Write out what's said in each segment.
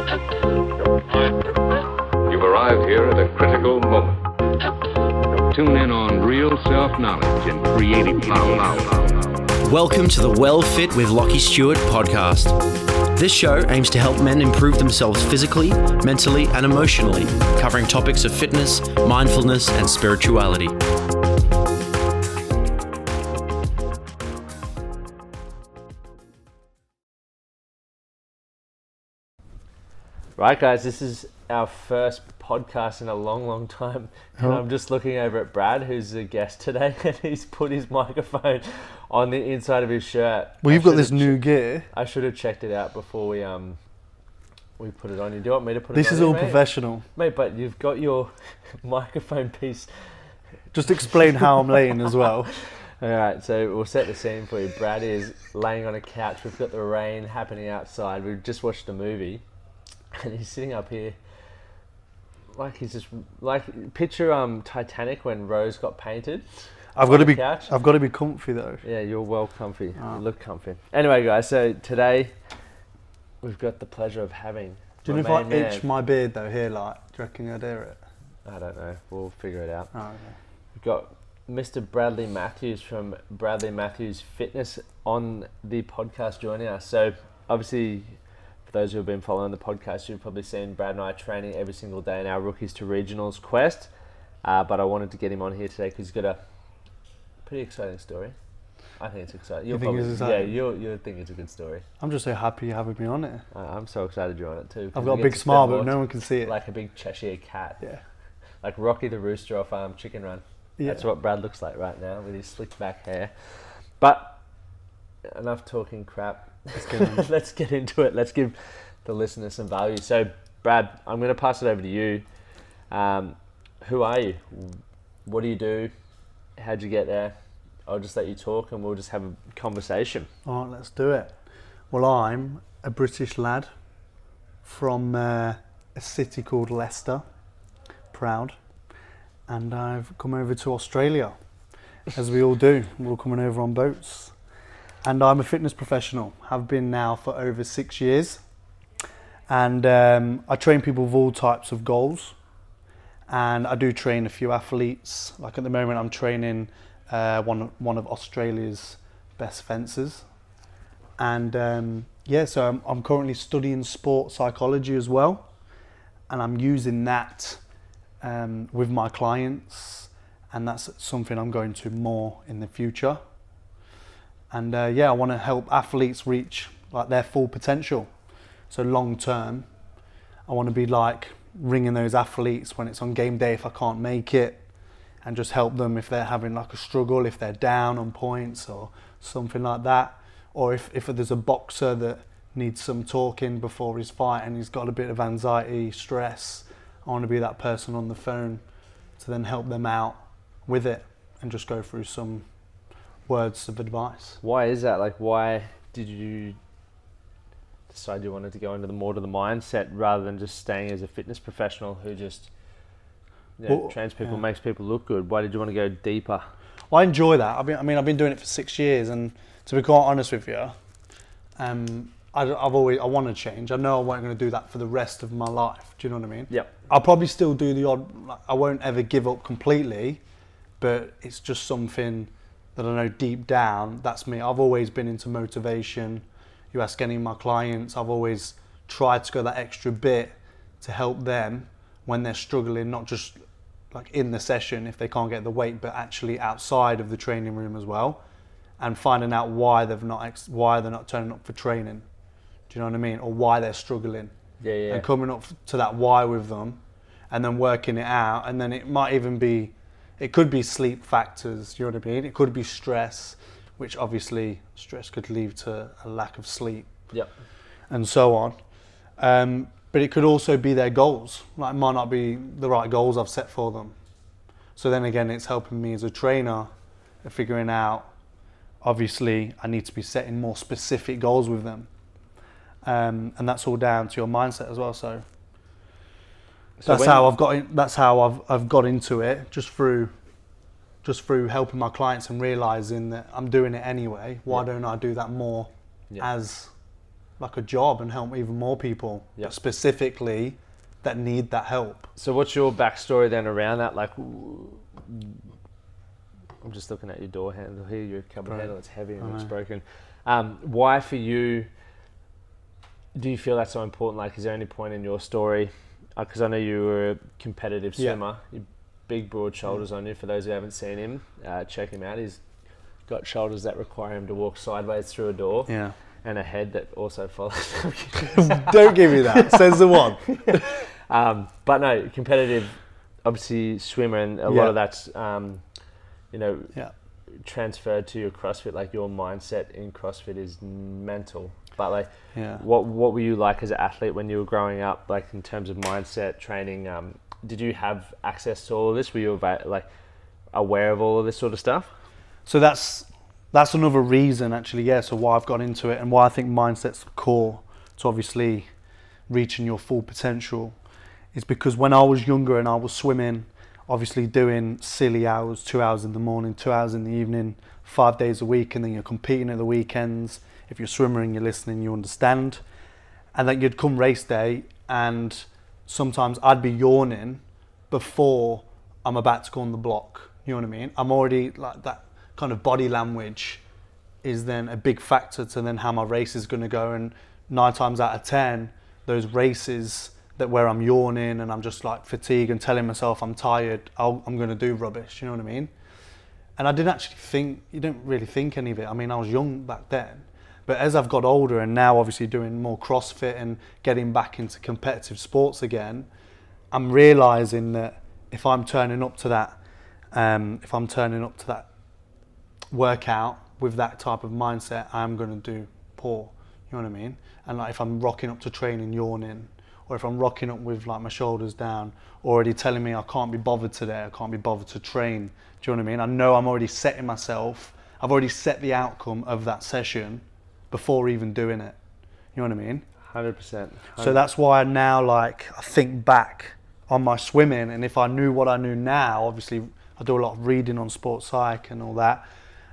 You've arrived here at a critical moment. Tune in on real self-knowledge and creative power. Welcome to the Well Fit with Lockie Stewart podcast. This show aims to help men improve themselves physically, mentally, and emotionally, covering topics of fitness, mindfulness, and spirituality. Right, guys, this is our first podcast in a long time. And I'm just looking over at Brad, who's a guest today, and he's put his microphone on the inside of his shirt. Well, you've got this new gear. I should have checked it out before we put it on. You do want me to put it on? This is all professional. Mate, but you've got your microphone piece. Just explain how I'm laying as well. Alright, so we'll set the scene for you. Brad is laying on a couch. We've got the rain happening outside. We've just watched a movie. And he's sitting up here like he's just like picture Titanic when Rose got painted. I've got to be comfy though. Yeah, you're well comfy. You look comfy. Anyway, guys, so today we've got the pleasure of having. Do you know if I itch my beard though here, like, do you reckon I'd hear it? I don't know. We'll figure it out. Oh, okay. We've got Mr. Bradley Matthews from Bradley Matthews Fitness on the podcast joining us. So obviously, those who have been following the podcast, you've probably seen Brad and I training every single day in our Rookies to Regionals quest. But I wanted to get him on here today because he's got a pretty exciting story. I think it's exciting. You think it's exciting? Yeah, you'll think it's a good story. I'm just so happy you're having me on it. I'm so excited you're on it too. I've got a big smile, but no one can see it. Like a big Cheshire cat. Yeah. Like Rocky the Rooster off Chicken Run. Yeah. That's what Brad looks like right now with his slicked back hair. But enough talking crap. Let's get into it. Let's give the listeners some value. So, Brad, I'm going to pass it over to you. Who are you? What do you do? How'd you get there? I'll just let you talk and we'll just have a conversation. All right, let's do it. Well, I'm a British lad from a city called Leicester, proud, and I've come over to Australia, as we all do. We're all coming over on boats. And I'm a fitness professional. Have been now for over 6 years. And I train people with all types of goals. And I do train a few athletes. Like at the moment, I'm training one of Australia's best fencers. And so I'm currently studying sports psychology as well. And I'm using that with my clients. And that's something I'm going to more in the future. And I want to help athletes reach like their full potential. So long term, I want to be like ringing those athletes when it's on game day if I can't make it, and just help them if they're having like a struggle, if they're down on points or something like that. Or if there's a boxer that needs some talking before his fight and he's got a bit of anxiety, stress, I want to be that person on the phone to then help them out with it and just go through some words of advice. Why is that? Like, why did you decide you wanted to go into the mindset rather than just staying as a fitness professional who just trains people, makes people look good? Why did you want to go deeper? Well, I enjoy that. I've been doing it for 6 years, and to be quite honest with you, I want to change. I know I wasn't going to do that for the rest of my life. Do you know what I mean? Yep. I'll probably still do the odd. I won't ever give up completely, but it's just something that I know deep down, that's me. I've always been into motivation. You ask any of my clients, I've always tried to go that extra bit to help them when they're struggling, not just like in the session if they can't get the weight, but actually outside of the training room as well, and finding out why they're not turning up for training. Do you know what I mean? Or why they're struggling. Yeah. And coming up to that why with them, and then working it out, and then it might even be. It could be sleep factors, you know what I mean? It could be stress, which obviously stress could lead to a lack of sleep. Yep. And so on. But it could also be their goals. Like, it might not be the right goals I've set for them. So then again, it's helping me as a trainer figuring out, obviously, I need to be setting more specific goals with them. And that's all down to your mindset as well. So that's how I've got into it, just through helping my clients and realizing that I'm doing it anyway. Why don't I do that more as like a job and help even more people, Yep. specifically that need that help. So what's your backstory then around that? Like, I'm just looking at your door handle here, your cupboard Right. handle, it's heavy and I it's know. broken. Why for you, do you feel that's so important? Like, is there any point in your story, because I know you were a competitive Yeah. swimmer, you big broad shoulders on you. For those who haven't seen him, check him out. He's got shoulders that require him to walk sideways through a door, Yeah. and a head that also follows him. Don't give me that. Says the one. But no, competitive, obviously swimmer, and a lot of that's, Yeah. transferred to your CrossFit. Like, your mindset in CrossFit is mental. But like, Yeah. what were you like as an athlete when you were growing up? Like, in terms of mindset training, did you have access to all of this? Were you aware of all of this sort of stuff? So that's another reason, actually, yeah, so why I've got into it and why I think mindset's core to obviously reaching your full potential is because when I was younger and I was swimming, obviously doing silly hours, 2 hours in the morning, 2 hours in the evening, 5 days a week, and then you're competing at the weekends. If you're a swimmer and you're listening, you understand. And then you'd come race day and sometimes I'd be yawning before I'm about to go on the block. You know what I mean? I'm already like that kind of body language is then a big factor to then how my race is going to go. And 9 times out of 10, those races that where I'm yawning and I'm just like fatigued and telling myself I'm tired, I'm going to do rubbish. You know what I mean? And I didn't actually think, you don't really think any of it. I mean, I was young back then. But as I've got older and now obviously doing more CrossFit and getting back into competitive sports again, I'm realising that if I'm turning up to that workout with that type of mindset, I'm going to do poor. You know what I mean? And like if I'm rocking up to training yawning, or if I'm rocking up with like my shoulders down, already telling me I can't be bothered today, I can't be bothered to train. Do you know what I mean? I know I'm already setting myself, I've already set the outcome of that session before even doing it. You know what I mean? 100%. So that's why now, like, I think back on my swimming, and if I knew what I knew now, obviously I do a lot of reading on sports psych and all that.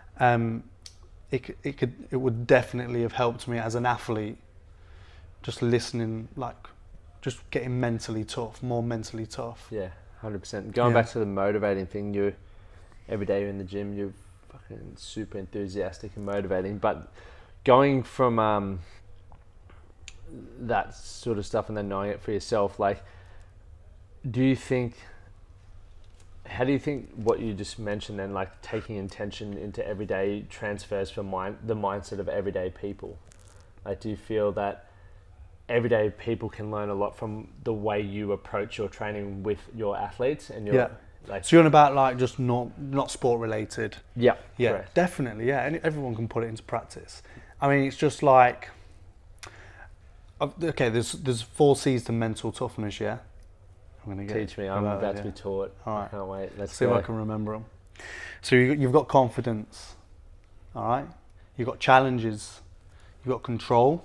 It would definitely have helped me as an athlete, just listening, like, just getting mentally tough, more mentally tough. Yeah, 100%. Going back to the motivating thing, every day you're in the gym, you're fucking super enthusiastic and motivating. But going from that sort of stuff and then knowing it for yourself, like, how do you think what you just mentioned then, like taking intention into everyday transfers from the mindset of everyday people? Like, do you feel that everyday people can learn a lot from the way you approach your training with your athletes and your like? So you're on about like just not sport related. Yeah, Correct. Definitely, yeah. And everyone can put it into practice. I mean, it's just like, okay, there's 4 C's to mental toughness. Yeah, I'm gonna Teach me. I'm about to be taught. All right. I can't wait. Let's see go. if I can remember them. So you've got confidence. All right. You've got challenges. You've got control.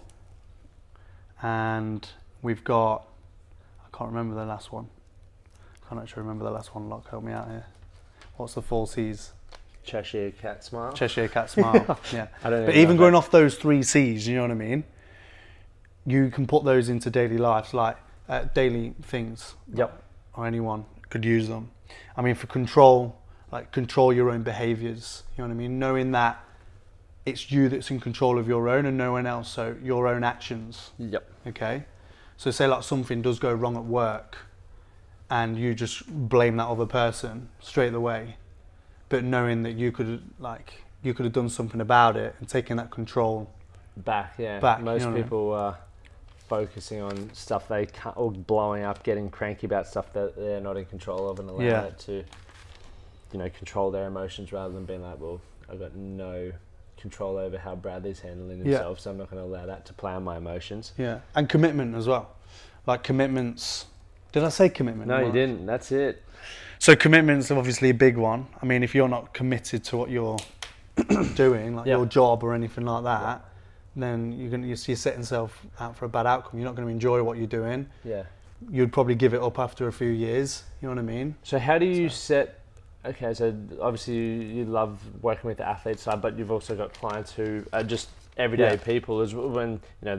And we've got, I can't remember the last one. I can't actually remember the last one. Locke, help me out here. What's the 4 C's? Cheshire cat smile. Cheshire cat smile. Yeah. I don't know. But even going off those 3 C's, you know what I mean? You can put those into daily life, like daily things. Yep. Or anyone could use them. I mean, for control, like control your own behaviors. You know what I mean? Knowing that it's you that's in control of your own and no one else, so your own actions. Yep. Okay? So say like something does go wrong at work and you just blame that other person straight away, but knowing that you could have done something about it and taking that control back. Most you know people are focusing on stuff they can't, or blowing up, getting cranky about stuff that they're not in control of, and allow it to, control their emotions rather than being like, well, I've got no control over how Bradley's handling himself, so I'm not going to allow that to play on my emotions. Yeah, and commitment as well. Like commitments. Did I say commitment? No, you didn't. That's it. So commitment's obviously a big one. I mean, if you're not committed to what you're doing, like your job or anything like that, then you're setting yourself out for a bad outcome. You're not going to enjoy what you're doing. Yeah. You'd probably give it up after a few years. You know what I mean? So how do you set? Okay, so obviously you love working with the athlete side, but you've also got clients who are just everyday people. As when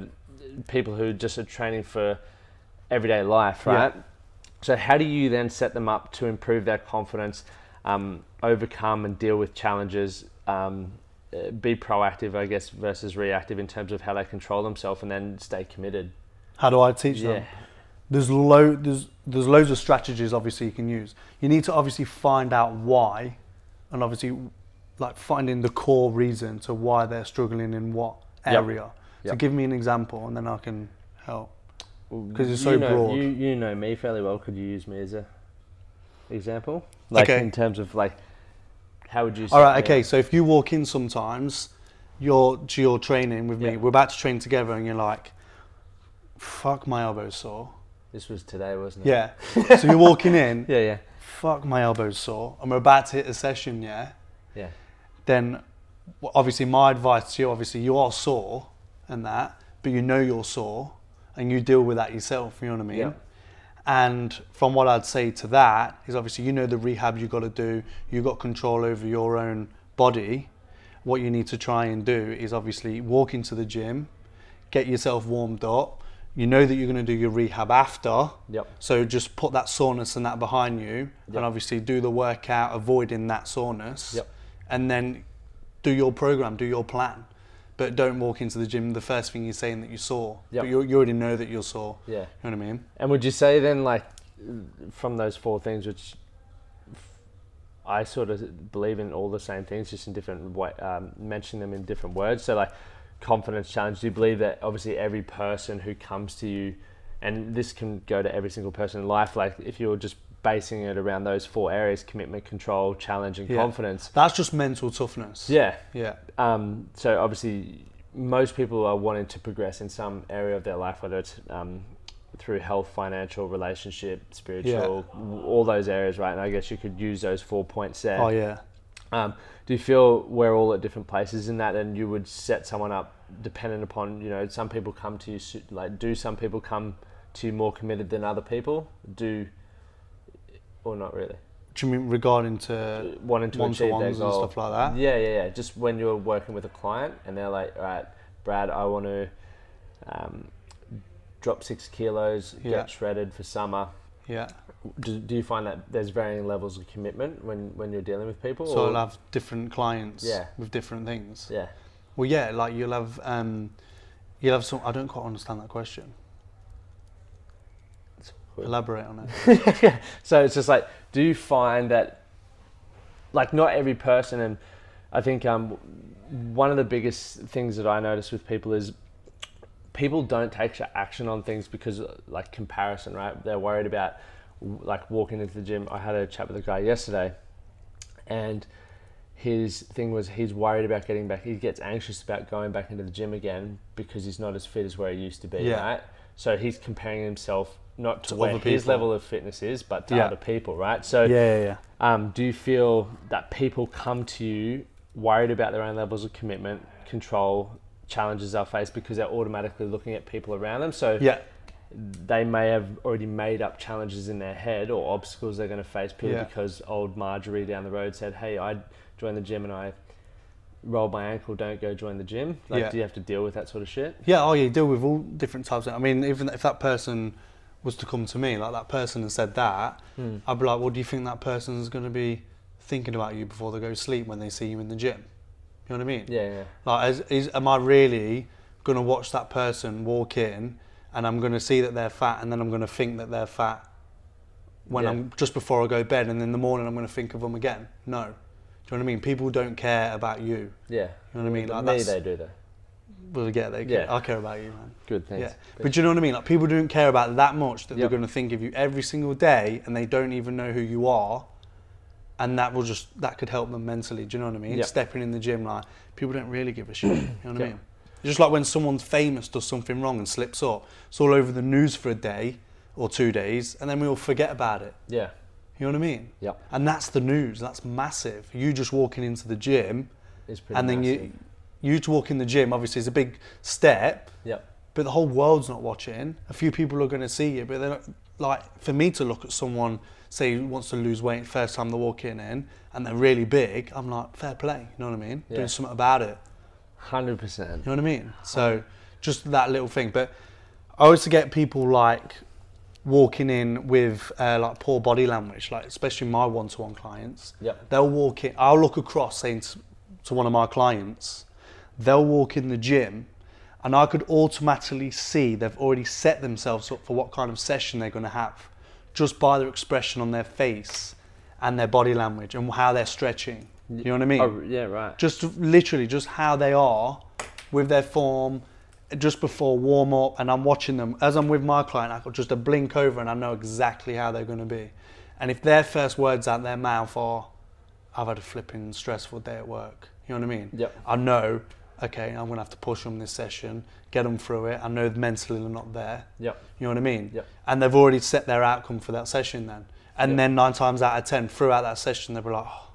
people who just are training for everyday life, right? Yeah. So how do you then set them up to improve their confidence, overcome and deal with challenges, be proactive, I guess, versus reactive in terms of how they control themselves and then stay committed? How do I teach them? There's loads of strategies obviously you can use. You need to obviously find out why, and obviously like finding the core reason to why they're struggling in what area. So give me an example and then I can help. Because it's so broad. You know me fairly well. Could you use me as a example? Like in terms of like, how would you? All right. Okay. So if you walk in sometimes, you're training with me. We're about to train together, and you're like, "Fuck, my elbow's sore." This was today, wasn't it? Yeah. So you're walking in. Yeah. Fuck, my elbow's sore, and we're about to hit a session. Yeah. Then, obviously, my advice to you, obviously, you are sore and that, but you know you're sore. And you deal with that yourself, you know what I mean? Yeah. And from what I'd say to that is obviously you know the rehab you got to do, you got control over your own body. What you need to try and do is obviously walk into the gym, get yourself warmed up. You know that you're going to do your rehab after, so just put that soreness and that behind you, and obviously do the workout avoiding that soreness, and then do your program, do your plan. But don't walk into the gym the first thing you're saying that you saw. But you already know that you're sore. Yeah. You know what I mean? And would you say then, like, from those 4 things, which I sort of believe in all the same things, just in different way, mentioning them in different words. So like confidence challenge, do you believe that obviously every person who comes to you, and this can go to every single person in life, like if you're just basing it around those 4 areas, commitment, control, challenge and confidence. That's just mental toughness. Yeah. So obviously most people are wanting to progress in some area of their life, whether it's through health, financial, relationship, spiritual, all those areas, right? And I guess you could use those 4 points there. Oh yeah. Do you feel we're all at different places in that, and you would set someone up dependent upon, you know, some people come to you, like, do some people come to you more committed than other people? Or not really? Do you mean regarding to wanting to achieve their goal and stuff like that? Yeah. Just when you're working with a client and they're like, all right, Brad, I want to drop 6 kilos, get shredded for summer. Yeah. Do you find that there's varying levels of commitment when you're dealing with people? So I'll have different clients with different things. Yeah. Well, yeah, like you'll have some. I don't quite understand that question. Elaborate on it. So it's just like, do you find that, like, not every person, and I think one of the biggest things that I notice with people is people don't take action on things because, like, comparison, right? They're worried about, like, walking into the gym. I had a chat with a guy yesterday, and his thing was he's worried about getting back. He gets anxious about going back into the gym again because he's not as fit as where he used to be, right? So he's comparing himself not to where his level of fitness is, but to other people, right? So do you feel that people come to you worried about their own levels of commitment, control, challenges they'll face because they're automatically looking at people around them? So they may have already made up challenges in their head or obstacles they're going to face purely because old Marjorie down the road said, hey, I joined the gym and I rolled my ankle, don't go join the gym. Like, do you have to deal with that sort of shit? Yeah, you deal with all different types of, I mean, even if that person was to come to me, like that person has said that, I'd be like, well, do you think that person's going to be thinking about you before they go to sleep when they see you in the gym? You know what I mean? Yeah. Like, am I really going to watch that person walk in and I'm going to see that they're fat and then I'm going to think that they're fat when I'm just before I go to bed, and in the morning I'm going to think of them again? No. Do you know what I mean? People don't care about you. Yeah. You know what I mean? Like, maybe they do though. Well, I care about you, man. Good, thanks. Yeah. But do you know what I mean? Like, people don't care about that much that they're going to think of you every single day, and they don't even know who you are, and that could help them mentally. Do you know what I mean? Stepping in the gym, like, people don't really give a shit. You know what I mean? It's just like when someone's famous does something wrong and slips up, it's all over the news for a day or 2 days, and then we all forget about it. Yeah. You know what I mean? Yeah. And that's the news. That's massive. You just walking into the gym, and then you to walk in the gym, obviously, is a big step. Yeah. But the whole world's not watching. A few people are going to see you, but they're not, like, for me to look at someone, say, who wants to lose weight first time they're walking in, and they're really big, I'm like, fair play. You know what I mean? Doing something about it. 100%. You know what I mean? So just that little thing. But I always get people like walking in with like poor body language, like especially my one-to-one clients. Yep. They'll walk in, I'll look across saying to one of my clients, they'll walk in the gym and I could automatically see they've already set themselves up for what kind of session they're going to have just by their expression on their face and their body language and how they're stretching. You know what I mean? Oh, yeah, right. Just literally just how they are with their form just before warm up, and I'm watching them as I'm with my client. I could just blink over and I know exactly how they're going to be. And if their first words out their mouth are, "I've had a flipping stressful day at work," you know what I mean? Yep. I know, okay, I'm going to have to push them this session, get them through it. I know mentally they're not there. Yep. You know what I mean? Yep. And they've already set their outcome for that session then. And then 9 times out of 10 throughout that session they'll be like, "Oh,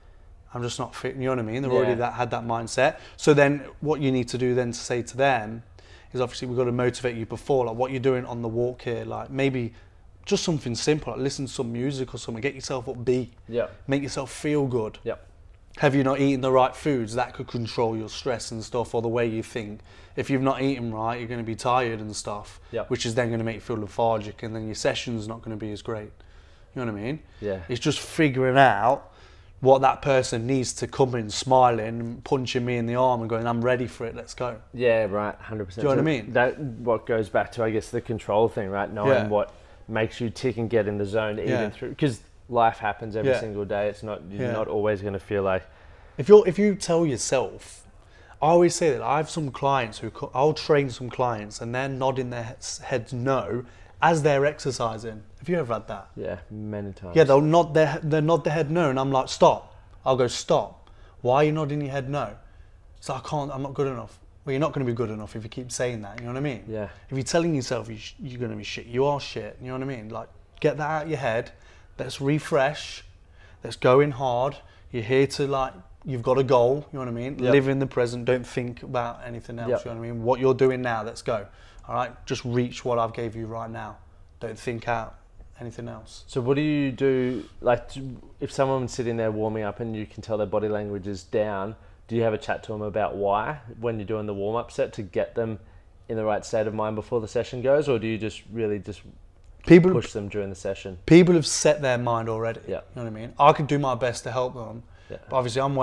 I'm just not fit," you know what I mean? They've already had that mindset. So then what you need to do then to say to them is, obviously we've got to motivate you before, like what you're doing on the walk here, like maybe just something simple, like listen to some music or something, get yourself upbeat, make yourself feel good. Have you not eaten the right foods? That could control your stress and stuff, or the way you think. If you've not eaten right, you're going to be tired and stuff, which is then going to make you feel lethargic, and then your session's not going to be as great. You know what I mean? Yeah. It's just figuring out what that person needs to come in smiling, punching me in the arm and going, "I'm ready for it, let's go." Yeah, right, 100%. Do you know what I mean? That what goes back to, I guess, the control thing, right? Knowing what makes you tick and get in the zone, even through, because life happens every single day. It's not, you're not always going to feel like. If you tell yourself, I always say that I have some clients I'll train some clients and they're nodding their heads no as they're exercising. Have you ever had that? Yeah, many times. Yeah, they'll nod their head no, and I'm like, "Stop." I'll go, "Stop. Why are you nodding your head no?" So I'm not good enough. Well, you're not going to be good enough if you keep saying that, you know what I mean? Yeah. If you're telling yourself you're going to be shit, you are shit, you know what I mean? Like, get that out of your head. Let's refresh. Let's go in hard. You're here to, like, you've got a goal, you know what I mean? Yep. Live in the present, don't think about anything else, you know what I mean? What you're doing now, let's go. All right? Just reach what I've gave you right now. Don't think out anything else. So what do you do, like, if someone's sitting there warming up and you can tell their body language is down, do you have a chat to them about why when you're doing the warm-up set to get them in the right state of mind before the session goes, or do you just really just push them during the session? People have set their mind already, you know what I mean? I could do my best to help them, but obviously I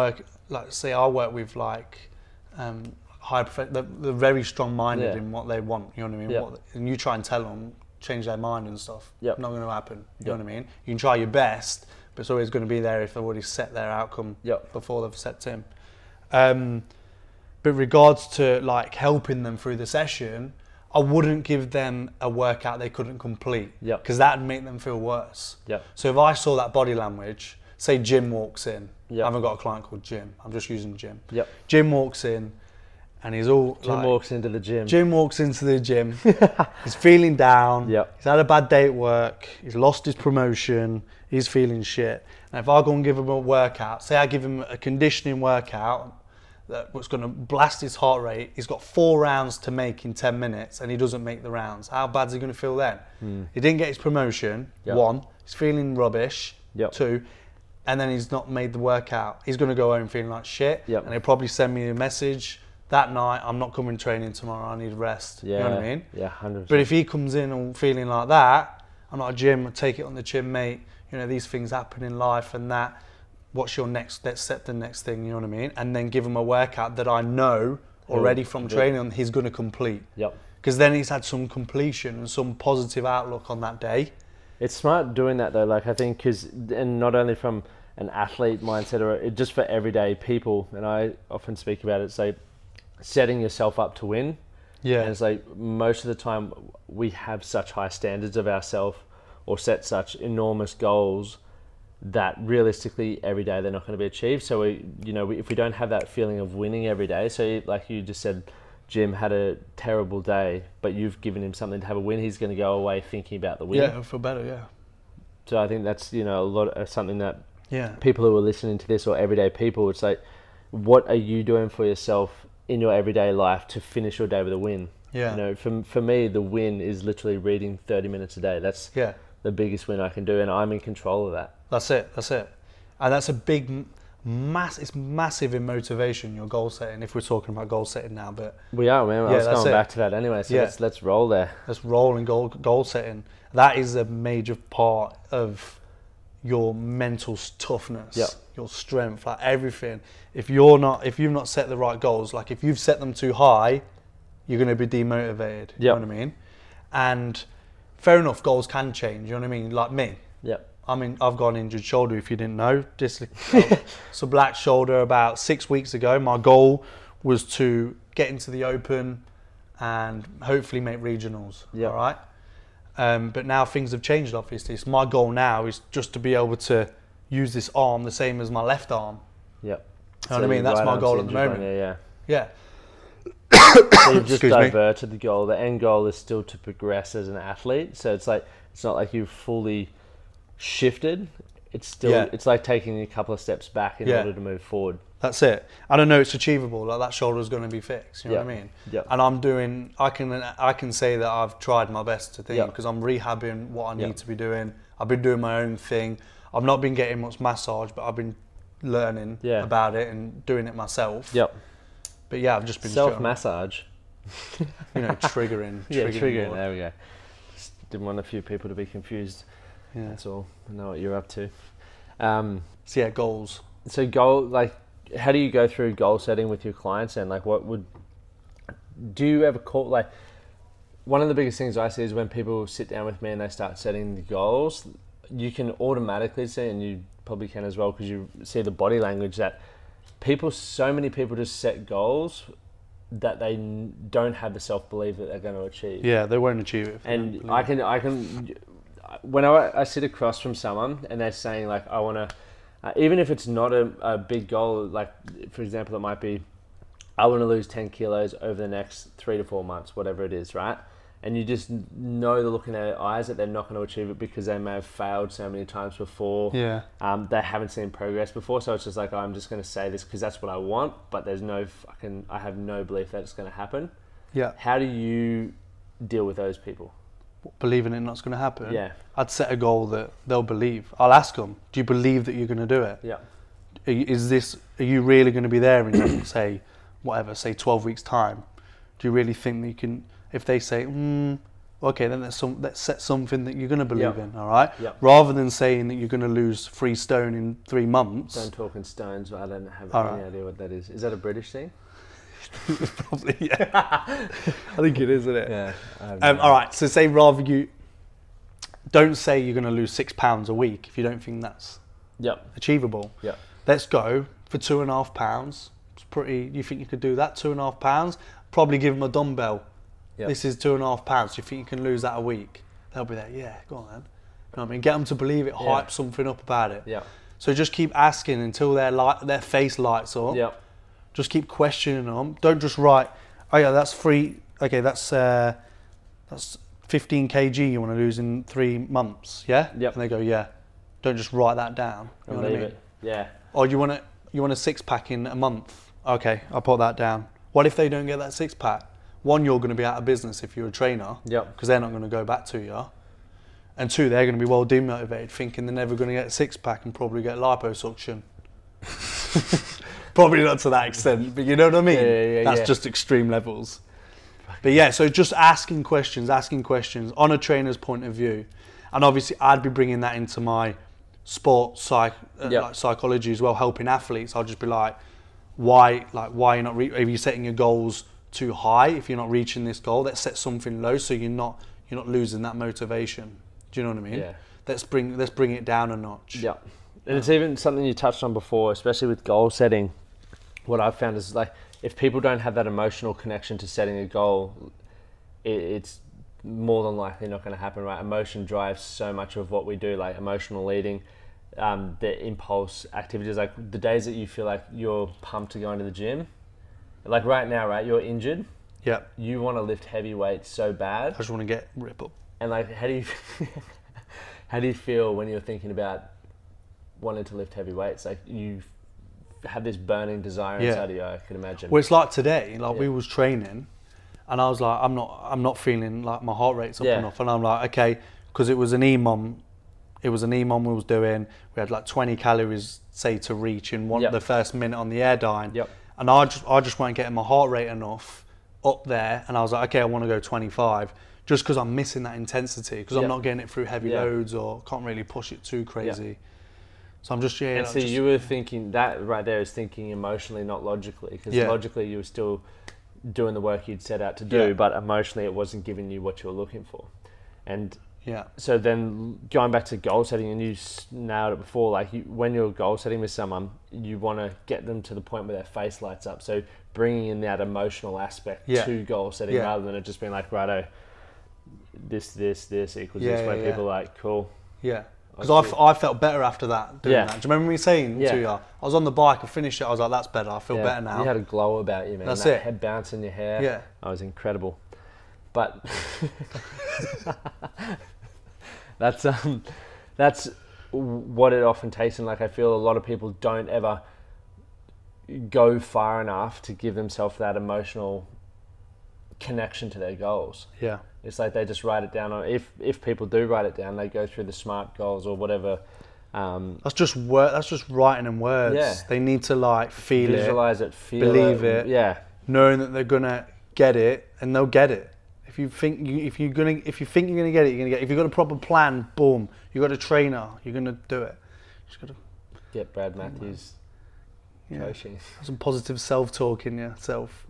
work with like they're very strong-minded in what they want, you know what I mean? And you try and tell them, change their mind and stuff. Not going to happen. You know what I mean? You can try your best, but it's always going to be there if they've already set their outcome before they've set Tim. But regards to like helping them through the session, I wouldn't give them a workout they couldn't complete, because that'd make them feel worse. So if I saw that body language, say Jim walks in. I haven't got a client called Jim. I'm just using Jim. Jim walks in. And he's all Jim walks into the gym. Jim walks into the gym. He's feeling down. He's had a bad day at work. He's lost his promotion. He's feeling shit. And if I go and give him a workout, say I give him a conditioning workout that's going to blast his heart rate. He's got 4 rounds to make in 10 minutes and he doesn't make the rounds. How bad is he going to feel then? He didn't get his promotion, 1. He's feeling rubbish, 2. And then he's not made the workout. He's going to go home feeling like shit. And he'll probably send me a message that night, "I'm not coming training tomorrow, I need rest." You know what I mean? Yeah, 100%. But if he comes in and feeling like that, I'm like, "Jim, take it on the chin, mate. You know, these things happen in life and that. What's your next, let's set the next thing," you know what I mean? And then give him a workout that I know already from training he's going to complete. Because then he's had some completion and some positive outlook on that day. It's smart doing that though, like I think, and not only from an athlete mindset or just for everyday people, and I often speak about it, say, setting yourself up to win. And it's like most of the time we have such high standards of ourselves or set such enormous goals that realistically every day they're not going to be achieved. So if we don't have that feeling of winning every day, so like you just said, Jim had a terrible day, but you've given him something to have a win, he's going to go away thinking about the win. Yeah, for better, So I think that's, a lot of something that people who are listening to this, or everyday people, would say, what are you doing for yourself in your everyday life to finish your day with a win? For me, the win is literally reading 30 minutes a day. That's the biggest win I can do, and I'm in control of that. That's it. And that's a big it's massive in motivation, your goal setting, if we're talking about goal setting now. But we are, man. I was going back to that anyway, so let's roll there. Let's roll in goal setting. That is a major part of your mental toughness, your strength, like everything. If you've not set the right goals, like if you've set them too high, you're going to be demotivated. You know what I mean? And fair enough, goals can change. You know what I mean? Like me. Yep. I mean, I've got an injured shoulder, if you didn't know. It's a black shoulder about 6 weeks ago. My goal was to get into the Open and hopefully make regionals, all right? But now things have changed, obviously. So my goal now is just to be able to use this arm the same as my left arm. Yep. You know what I mean? That's my goal at the moment. Yeah. So you've just diverted the goal. The end goal is still to progress as an athlete. So it's not like you've fully shifted. It's still it's like taking a couple of steps back in order to move forward. That's it. I don't know, it's achievable. Like that shoulder is going to be fixed. You know what I mean? Yep. And I can say that I've tried my best to think because I'm rehabbing what I need to be doing. I've been doing my own thing. I've not been getting much massage, but I've been learning about it and doing it myself. Yep. But yeah, I've just been self-massage. Triggering. Triggering. There we go. Just didn't want a few people to be confused. Yeah. That's all. I know what you're up to. So goals. So how do you go through goal setting with your clients, and do you ever call, like, one of the biggest things I see is when people sit down with me and they start setting the goals, you can automatically see, and you probably can as well because you see the body language, that so many people just set goals that they don't have the self-belief that they're going to achieve. Yeah, they won't achieve it. And I can when I sit across from someone and they're saying, like, I want to, even if it's not a big goal, like, for example, it might be, I want to lose 10 kilos over the next 3 to 4 months, whatever it is, right? And you just know the look in their eyes that they're not going to achieve it because they may have failed so many times before. Yeah. They haven't seen progress before, so it's just like, I'm just going to say this because that's what I want, but I have no belief that it's going to happen. Yeah. How do you deal with those people? Believing it's not going to happen? Yeah. I'd set a goal that they'll believe. I'll ask them, do you believe that you're going to do it? Yeah. Are you really going to be there in, say 12 weeks time? Do you really think that you can, if they say, okay, then let's set something that you're going to believe in, all right? Yep. Rather than saying that you're going to lose 3 stone in 3 months. Don't talk in stones, but I don't have any idea what that is. Is that a British thing? Probably, yeah. I think it is, isn't it? Yeah. All right, so say don't say you're going to lose 6 pounds a week if you don't think that's achievable. Yep. Let's go for £2.5. It's pretty. You think you could do that? £2.5? Probably give them a dumbbell. Yep. This is £2.5. Do you think you can lose that a week? They'll be there. Yeah, go on then. You know what I mean? Get them to believe it. Hype something up about it. Yeah. So just keep asking until their face lights up. Yeah. Just keep questioning them. Don't just write, oh yeah, that's 3. Okay, that's 15 kg you want to lose in 3 months. Yeah. Yep. And they go, yeah. Don't just write that down. You know what I mean? It. Yeah. Or you want a 6-pack in a month. Okay, I'll put that down. What if they don't get that 6-pack? 1, you're going to be out of business if you're a trainer. Yep. Because they're not going to go back to you. And 2, they're going to be well demotivated, thinking they're never going to get a 6-pack and probably get liposuction. Probably not to that extent, but you know what I mean? That's just extreme levels. But yeah, so just asking questions on a trainer's point of view. And obviously I'd be bringing that into my sport psychology as well, helping athletes. I'll just be like, why you're not, are you setting your goals too high? If you're not reaching this goal, let's set something low so you're not losing that motivation. Do you know what I mean? Yeah. Let's bring it down a notch. Yeah. And it's even something you touched on before, especially with goal setting. What I've found is, like, if people don't have that emotional connection to setting a goal, it's more than likely not going to happen, right? Emotion drives so much of what we do, like emotional eating, the impulse activities, like the days that you feel like you're pumped to go into the gym. Like right now, right, you're injured. Yeah. You want to lift heavy weights so bad. I just want to get rip up. And like, how do you feel when you're thinking about wanting to lift heavy weights? Like, you have this burning desire inside of you, I can imagine. Well, it's like today, like we was training and I was like, I'm not feeling like my heart rate's up enough. And I'm like, okay, because it was an EMOM it was an EMOM we was doing. We had like 20 calories, say, to reach in the first minute on the Airdyne. Yep. And I just weren't getting my heart rate enough up there. And I was like, okay, I want to go 25, just because I'm missing that intensity, because I'm not getting it through heavy loads, or can't really push it too crazy. Yep. So I'm just, And so you were thinking, that right there is thinking emotionally, not logically, because logically you were still doing the work you'd set out to do, but emotionally it wasn't giving you what you were looking for. And so then going back to goal setting, and you nailed it before, like when you're goal setting with someone, you want to get them to the point where their face lights up. So bringing in that emotional aspect to goal setting, rather than it just being like, righto, this equals this, where people are like, cool. Yeah. Because I felt better after that doing that. Do you remember me saying to you, I was on the bike, I finished it, I was like, that's better, I feel better now. You had a glow about you, man. That's that it. Head bounce in your hair. Yeah. That was incredible. But that's what it often takes, and like I feel a lot of people don't ever go far enough to give themselves that emotional connection to their goals. Yeah. It's like they just write it down. Or if people do write it down, they go through the SMART goals or whatever. That's just That's just writing in words. Yeah. They need to like feel visualize it, feel believe it. Yeah. Knowing that they're gonna get it, and they'll get it. If you think you're gonna get it, you're gonna get it. If you've got a proper plan, boom. You've got a trainer, you're gonna do it. Just gotta get Brad Matthews coaching. Some positive self-talk in yourself.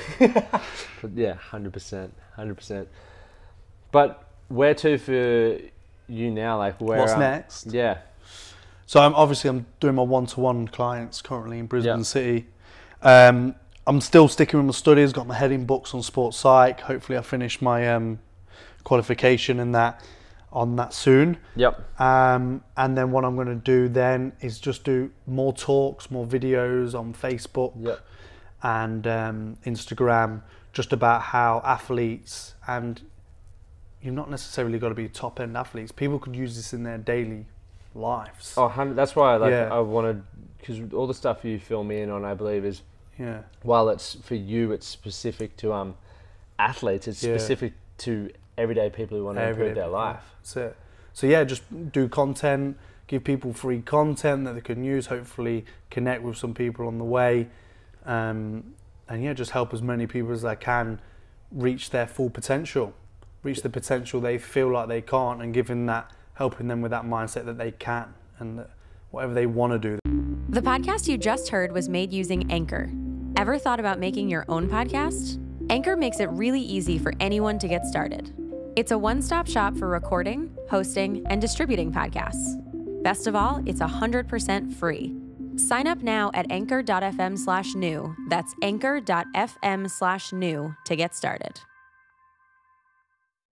Yeah, 100%. But where to for you now? Like what's next? Yeah. So I'm doing my one-to-one clients currently in Brisbane City. I'm still sticking with my studies. Got my head in books on sports psych. Hopefully, I finish my qualification in that soon. Yep. And then what I'm going to do then is just do more talks, more videos on Facebook. Yep. And Instagram, just about how athletes, and you've not necessarily got to be top end athletes. People could use this in their daily lives. Oh, that's why I wanted, because all the stuff you fill me in on, I believe, is while it's for you, it's specific to athletes. It's specific to everyday people who want to improve their life. That's it. So just do content, give people free content that they can use. Hopefully, connect with some people on the way. And just help as many people as I can reach their full potential, reach the potential they feel like they can't, and helping them with that mindset that they can, and that whatever they want to do. The podcast you just heard was made using Anchor. Ever thought about making your own podcast? Anchor makes it really easy for anyone to get started. It's a one-stop shop for recording, hosting, and distributing podcasts. Best of all, it's 100% free. Sign up now at anchor.fm/new. That's anchor.fm/new to get started.